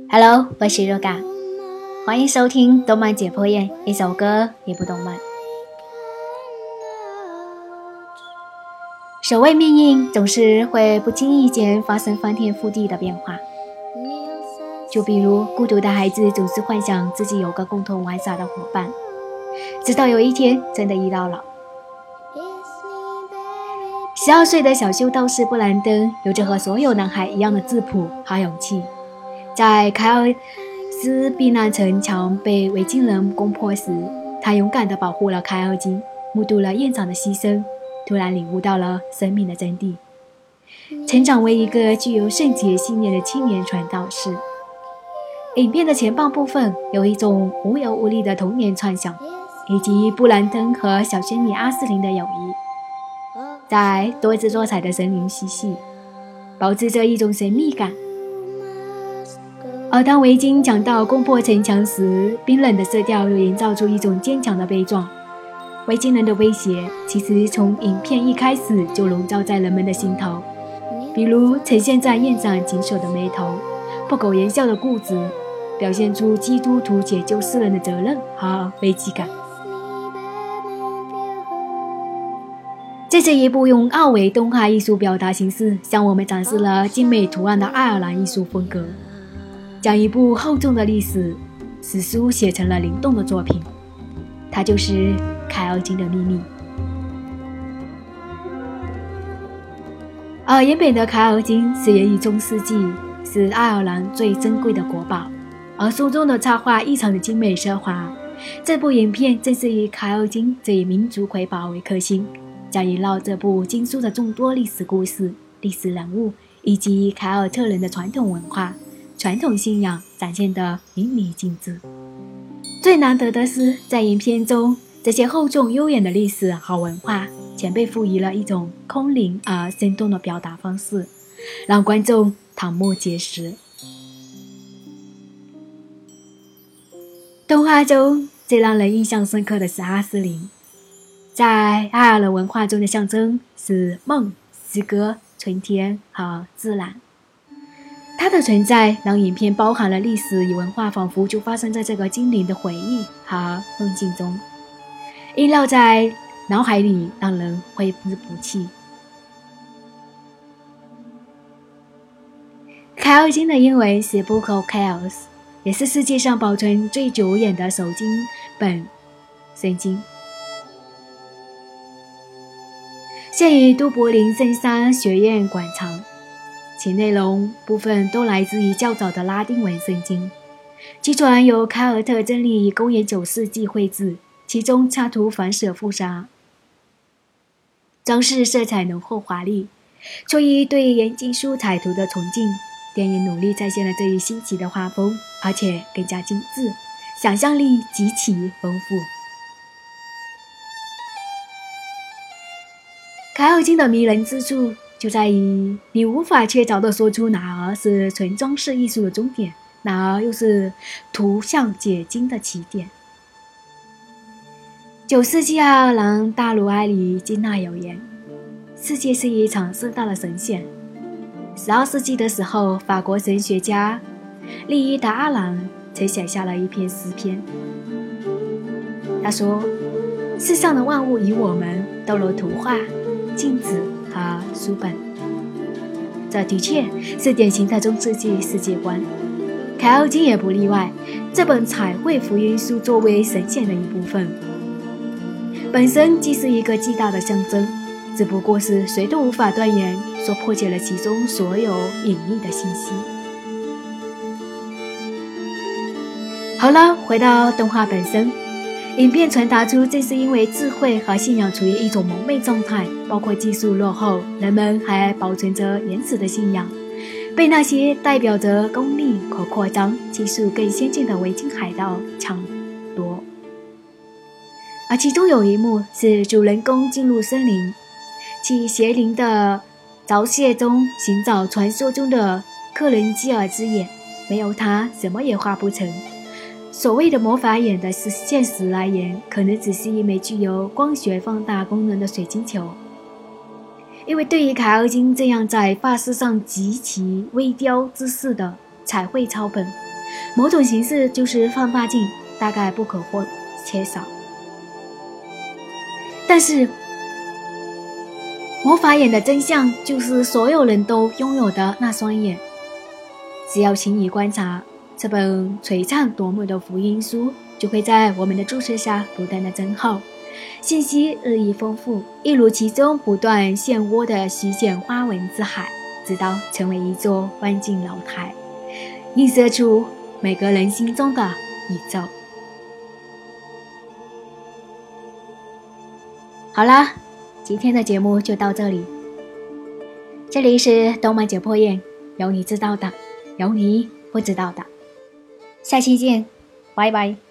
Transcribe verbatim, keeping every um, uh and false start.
Hello， 我是若嘎，欢迎收听动漫解剖院，一首歌，一部动漫。所谓命运总是会不经意间发生翻天覆地的变化，就比如孤独的孩子总是幻想自己有个共同玩耍的伙伴，直到有一天真的遇到了。十二岁的小修道士布兰登有着和所有男孩一样的质朴和勇气，在凯尔斯避难城墙被维京人攻破时，他勇敢地保护了凯尔金，目睹了院长的牺牲，突然领悟到了生命的真谛，成长为一个具有圣洁信念的青年传道士。影片的前半部分有一种无忧无虑的童年幻想，以及布兰登和小仙女阿斯琳的友谊，在多姿多彩的森林嬉戏，保持着一种神秘感。而当维京讲到攻破城墙时，冰冷的色调又营造出一种坚强的悲壮。维京人的威胁其实从影片一开始就笼罩在人们的心头，比如呈现在院长紧锁的眉头，不苟言笑的固执，表现出基督徒解救世人的责任和危机感。这是一部用二维动画艺术表达形式向我们展示了精美图案的爱尔兰艺术风格，将一部厚重的历史史书写成了灵动的作品，它就是凯尔金的秘密。而原本的凯尔金始源于中世纪，是爱尔兰最珍贵的国宝，而书中的插画异常的精美奢华。这部影片正是以凯尔金这一民族瑰宝为核心，将萦绕这部经书的众多历史故事、历史人物以及凯尔特人的传统文化、传统信仰展现得淋漓尽致。最难得的是，在影片中，这些厚重悠远的历史和文化全被赋予了一种空灵而生动的表达方式，让观众瞠目结舌。动画中最让人印象深刻的是阿斯琳，在爱尔兰文化中的象征是梦、诗歌、春天和自然。它的存在让影片包含了历史与文化，仿佛就发生在这个精灵的回忆和梦境中，萦绕在脑海里，让人挥之不去。凯尔金的英文是 Book of Kells， 也是世界上保存最久远的手经本圣经，现于都柏林圣三学院馆藏，其内容部分都来自于较早的拉丁文圣经。据传由凯尔特真理于公元九世纪绘制，其中插图繁琐复杂，装饰色彩浓厚华丽。出于对原经书彩图的崇敬，电影努力再现了这一新奇的画风，而且更加精致，想象力极其丰富。凯尔金的迷人之处就在于你无法确凿地说出哪儿是纯装饰艺术的终点，哪儿又是图像解经的起点。九世纪爱尔兰大卢埃里金纳有言，世界是一场盛大的神选。十二世纪的时候，法国神学家利伊达阿兰曾写下了一篇诗篇，他说，世上的万物与我们都如图画、镜子和书本。这的确是典型的中世纪世界观，凯尔金也不例外。这本彩绘福音书作为神显的一部分，本身既是一个巨大的象征，只不过是谁都无法断言所破解了其中所有隐秘的信息。好了，回到动画本身，影片传达出正是因为智慧和信仰处于一种蒙昧状态，包括技术落后，人们还保存着原始的信仰，被那些代表着功利、可扩张、技术更先进的维京海盗抢夺。而其中有一幕是主人公进入森林，去邪灵的凿穴中寻找传说中的克伦基尔之眼，没有它什么也画不成。所谓的魔法眼的现实而言，可能只是一枚具有光学放大功能的水晶球，因为对于凯尔金这样在发饰上极其微雕之势的彩绘抄本， 某种形式就是放大镜，大概不可或缺少。但是魔法眼的真相就是所有人都拥有的那双眼。只要轻易观察这本璀璨夺目的福音书，就会在我们的注视下不断的增厚，信息日益丰富，一如其中不断现窝的虚线花纹之海，直到成为一座万境楼台，映射出每个人心中的宇宙。好啦，今天的节目就到这里。这里是动漫解剖院，有你知道的，有你不知道的。下期见，拜拜。